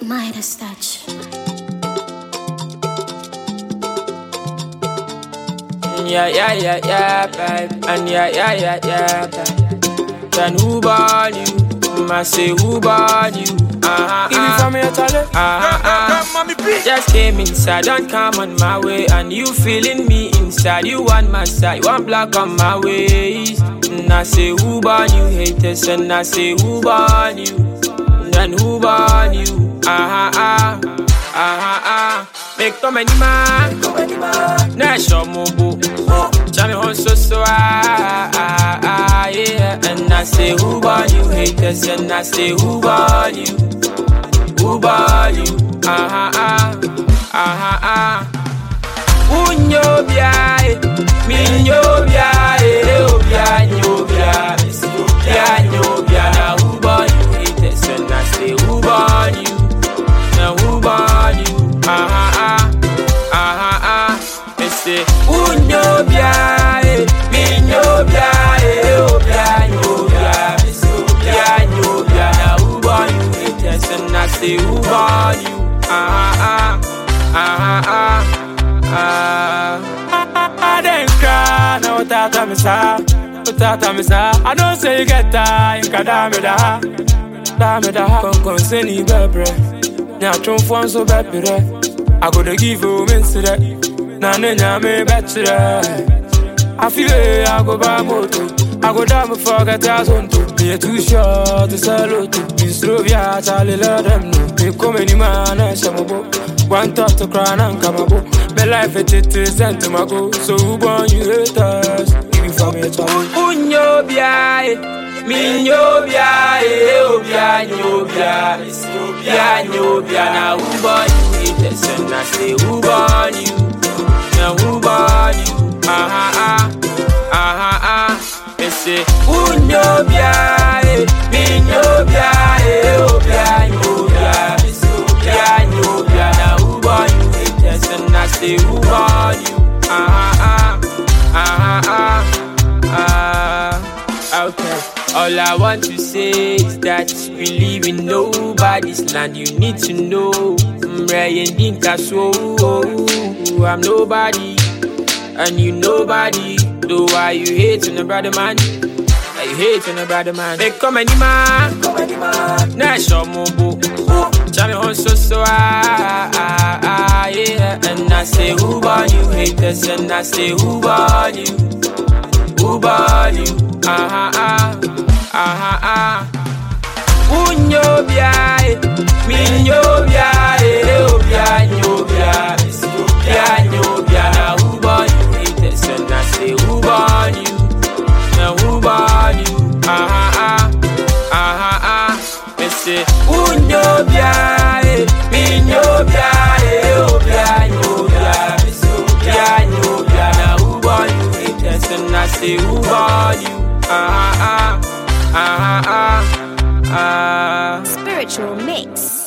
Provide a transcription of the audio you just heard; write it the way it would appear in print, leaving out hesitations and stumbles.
Midas touch. Yeah, babe. And yeah, babe. Then who born you? I say who born you? Give it from me, Charlie. Just came inside, don't come on my way. And you feeling me inside. You want my side, you want black on my waist. And I say who born you? Haters. And I say who born you? Then who born you? Make come any man. Nasho mobo. Chame hon so yeah. And I say who born you? Haters. And I say who born you? Who born you? Unyo biae, minyo biae, obia nyobia, obia nyobia. Now who born you? Haters. And I say who born you? Now who born you? Me say unyo biae, minyo biae, obia nyobia, obia nyobia. Now who born you? Haters. And I say who born you? I didn't cry, no tata misa. I don't say you get time, kadame da. Kon seni bebre, nya chumfon so bepire. I go to give you mince na nenya me betre. I feel it, I go by moto. I go down before I get out on to. You're too short to sell it. You slow, yeah, Charlie, let them know. You come any man, I shall go. One thought to cry and come up. My life is sent to my go. So who born you haters? Give me from me, Charlie. Unyo biae, minyo biae, obia nyobia, obia nyobia. Now who born you haters? And I say who born you? Now who born you? Me say unyo biae, minyo biae, obia nyobia, obia nyobia. Now who born you haters? And I say who born you? Okay. All I want to say is that we live in nobody's land. You need to know I'm nobody, and you nobody. Do why you hate on a brother man? Why you hate on a brother man? Make come any man. Nasho mobo. Chame hon so yeah. And I say who born you? Haters. And I say who born you? Who born you? Unyo biae, minyo biae, obia nyobia, obia nyobia. Now who born you? Haters. And I say who born you? Now who born you? Me say unyo biae, minyo biae, obia nyobia, obia nyobia. Now who born you? Haters. And I say who born you? Spiritual mix.